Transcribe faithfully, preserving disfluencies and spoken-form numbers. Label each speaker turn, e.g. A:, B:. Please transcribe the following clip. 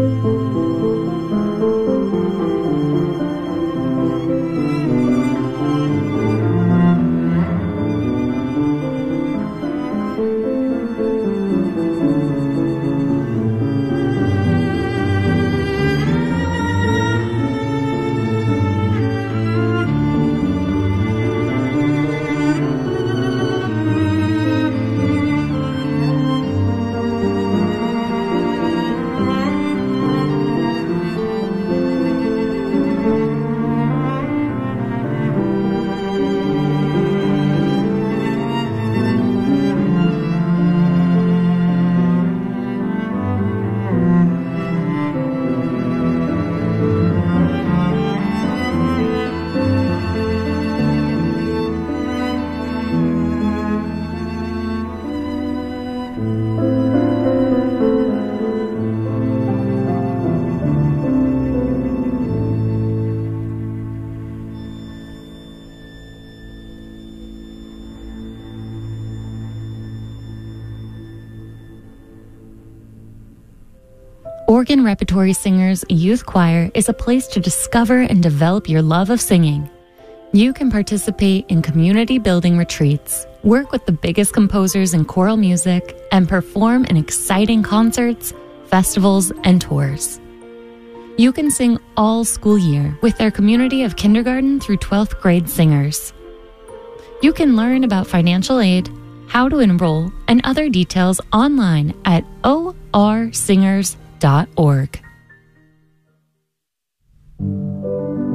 A: Oregon Repertory Singers Youth Choir is a place to discover and develop your love of singing. You can participate in community building retreats, work with the biggest composers in choral music, and perform in exciting concerts, festivals, and tours. You can sing all school year with their community of kindergarten through twelfth grade singers. You can learn about financial aid, how to enroll, and other details online at o r singers dot org.